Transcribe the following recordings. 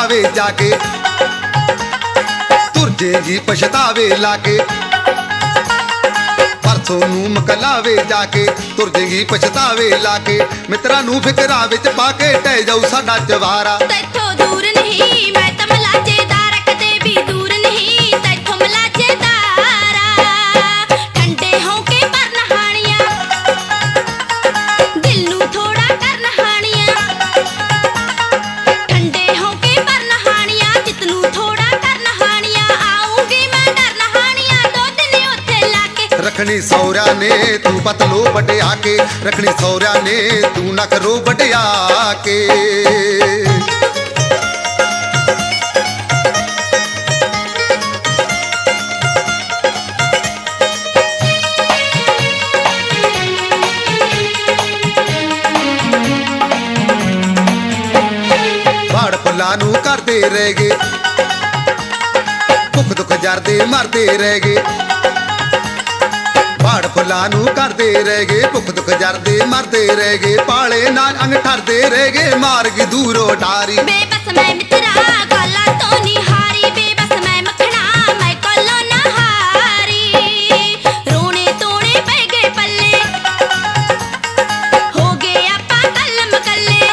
ਮਕਲਾਵੇ ਜਾ ਕੇ ਤੁਰ ਜੇਗੀ ਪਛਤਾਵੇ ਲਾ ਕੇ ਪਰਸੋਂ ਨੂੰ ਮਕਲਾਵੇ ਜਾ ਕੇ ਤੁਰ ਜੇਗੀ ਪਛਤਾਵੇ ਲਾ ਕੇ ਮਿੱਤਰਾਂ ਨੂੰ ਫਿਕਰਾਂ ਵਿੱਚ ਪਾ ਕੇ ਟਹਿ ਜਾਊ ਸਾਡਾ ਜਵਾਰਾ ਤੈਥੋਂ ਦੂਰ ਨਹੀਂ ਮੈਂ ਤਾਂ ਮਲਾਜੇਦਾਰ ਕਦੇ ਵੀ ਦੂਰ ਨਹੀਂ ਤੈਥੋਂ ਮਲਾਜੇਦਾਰਾ ਠੰਡੇ ਹੋ ਕੇ ਪਰ ਨਹਾਣੀਆਂ ਦਿਲ ਨੂੰ ਥੋੜਾ ਕਰ ਨਹਾਣੀਆਂ ਠੰਡੇ ਹੋ ਕੇ ਪਰ ਨਹਾਣੀਆਂ ਜਿਤ ਨੂੰ ਥੋੜਾ ਕਰ ਨਹਾਣੀਆਂ ਆਉਂਗੀ ਮੈਂ ਡਰ ਨਹਾਣੀਆਂ 2 ਦਿਨ ਉੱਥੇ ਲਾ ਕੇ ਰੱਖਣੀ ਸੌਰਿਆਂ ਨੇ ਤੂੰ ਪਤਲੋ ਵਡਿਆ ਕੇ ਰੱਖਣੀ ਸੌਰਿਆਂ ਨੇ ਤੂੰ ਨਖਰੋ ਵਡਿਆ ਕੇ ਬਾੜ ਫੁੱਲਾਂ ਨੂੰ ਕਰਦੇ ਰਹਿ ਗਏ ਭੁੱਖ ਦੁੱਖ ਜਰਦੇ ਮਰਦੇ ਰਹਿ ਗਏ ਬਾੜ ਫੁੱਲਾਂ ਨੂੰ ਕਰਦੇ ਰਹਿ ਗਏ ਭੁੱਖ ਦੁੱਖ ਜਰਦੇ ਮਰਦੇ ਰਹਿ ਗਏ ਪਾਲੇ ਨਾਲ ਅੰਗ ਠਰਦੇ ਰਹਿ ਗਏ ਮਾਰ ਗਈ ਦੂਰੋਂ ਡਾਰੀ ਬੇਬਸ ਮੈਂ ਮਿੱਤਰਾ ਕਾਲਾ ਤੋਂ ਨਹੀਂ ਹਾਰੀ ਬੇਬਸ ਮੈਂ ਮੱਖਣਾ ਮੈਂ ਕੋਲੋਂ ਨਾ ਹਾਰੀ ਰੋਣੇ ਤੋਣੇ ਪੈ ਗਏ ਪੱਲੇ ਹੋ ਗਏ ਆਪਾਂ ਕਲਮ ਕੱਲੇ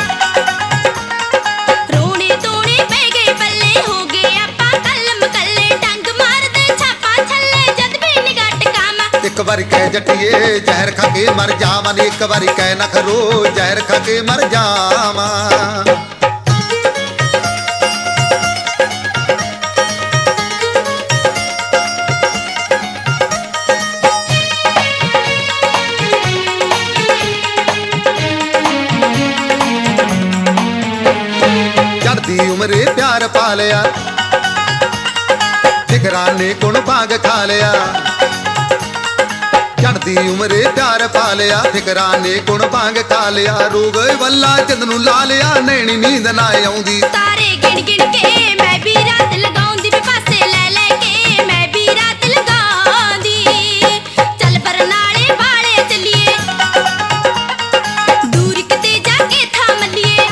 ਰੋਣੇ ਤੋਣੇ ਪੈ ਗਏ ਪੱਲੇ ਹੋ ਗਏ ਆਪਾਂ ਕਲਮ ਕੱਲੇ ਡੰਗ ਮਾਰਦੇ ਛਾਪਾ ਛੱਲੇ ਜਦ ਵੀ ਨਿਗਾਹ ਟਿਕਾਵਾਂ ਇੱਕ ਵਾਰੀ ਕਹਿ ਜੱਟੀਏ ਜ਼ਹਿਰ ਖਾ ਕੇ ਮਰ ਜਾਵਾਂ ਨੀ ਇੱਕ ਵਾਰੀ ਕਹਿ ਨਖਰੋ ਜ਼ਹਿਰ ਖਾ ਕੇ ਮਰ ਜਾਵਾਂ ਚੜ੍ਹਦੀ ਉਮਰੇ ਪਿਆਰ ਪਾ ਲਿਆ ਫਿਕਰਾਂ ਨੇ ਕੁਣ ਭਾਗ ਖਾ ਲਿਆ ਚੜ੍ਹਦੀ ਉਮਰੇ ਪਿਆਰ ਪਾ ਲਿਆ ਫਿਕਰਾਂ ਨੇ ਕੁਣ ਭਾਗ ਖਾ ਲਿਆ ਰੋਗ ਵੱਲਾ ਚੰਦ ਨੂੰ ਲਾ ਲਿਆ ਨੈਣੀ ਨੀਂਦ ਨਾ ਆਉਂਦੀ ਤਾਰੇ ਗਿਣ ਗਿਣ ਕੇ ਮੈਂ ਵੀ ਰਾਤ ਲਗਾਉਂਦੀ ਵੇ ਪਾਸੇ ਲੈ ਲੈ ਕੇ ਮੈਂ ਵੀ ਰਾਤ ਲਗਾਉਂਦੀ ਚੱਲ ਬਰਨਾਲੇ ਵਾਲੇ ਚੱਲੀਏ ਦੂਰ ਕਿਤੇ ਜਾ ਕੇ ਥਾਮ ਲਈਏ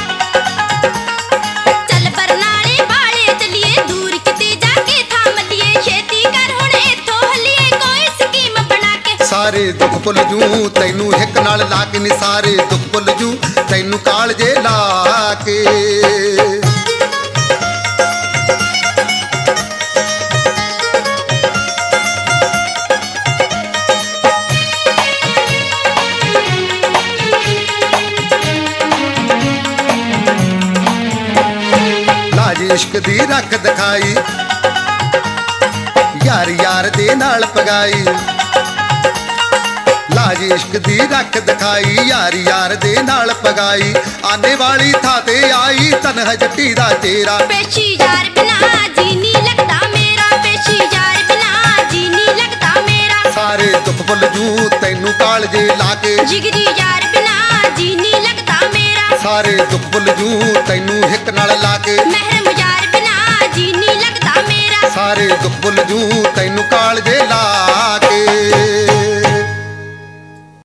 ਚੱਲ ਬਰਨਾਲੇ ਵਾਲੇ ਚੱਲੀਏ ਦੂਰ ਕਿਤੇ ਜਾ ਕੇ ਥਾਮ ਲਈਏ ਛੇਤੀ ਕਰ ਹੁਣ ਇੱਥੋਂ ਹੱਲੀਏ ਕੋਈ ਸਕੀਮ ਬਣਾ ਕੇ ਸਾਰੇ ਦੁੱਖ ਭੁੱਲ ਜੂ ਤੈਨੂੰ ਹਿੱਕ ਨਾਲ ਲਾ ਕੇ ਨੀ ਸਾਰੇ ਦੁੱਖ ਭੁੱਲ ਜੂ ਤੈਨੂੰ ਕਾਲਜੇ ਲਾ ਕੇ ਲਾਜ ਇਸ਼ਕ ਦੀ ਰੱਖ ਦਿਖਾਈ ਯਾਰ ਯਾਰ ਦੇ ਨਾਲ ਪਗਾਈ ਲਾਜ ਇਸ਼ਕ ਦੀ ਰੱਖ ਦਿਖਾਈ ਯਾਰ ਯਾਰ ਦੇ ਨਾਲ ਪਗਾਈ ਆਨੇ ਵਾਲੀ ਥਾਂ ਤੇ ਆਈ ਤਨਹ ਜੱਟੀ ਦਾ ਤੇਰਾ ਪੇਸ਼ੀ ਯਾਰ ਬਿਨਾ ਜੀ ਨਹੀਂ ਲੱਗਦਾ ਮੇਰਾ ਪੇਸ਼ੀ ਯਾਰ ਬਿਨਾ ਜੀ ਨਹੀਂ ਲੱਗਦਾ ਮੇਰਾ ਸਾਰੇ ਦੁੱਖ ਭੁੱਲ ਜੂ ਤੈਨੂੰ ਕਾਲਜੇ ਲਾ ਕੇ ਜਿਗਰੀ ਯਾਰ ਬਿਨਾ ਜੀ ਨਹੀਂ ਲੱਗਦਾ ਮੇਰਾ ਸਾਰੇ ਦੁੱਖ ਭੁੱਲ ਜੂ ਤੈਨੂੰ ਹਿੱਕ ਨਾਲ ਲਾ ਕੇ ਮਹਿਰਮ ਯਾਰ ਬਿਨਾ ਜੀ ਨਹੀਂ ਲੱਗਦਾ ਮੇਰਾ ਸਾਰੇ ਦੁੱਖ ਭੁੱਲ ਜੂ ਤੈਨੂੰ ਕਾਲਜੇ ਲਾ ਕੇ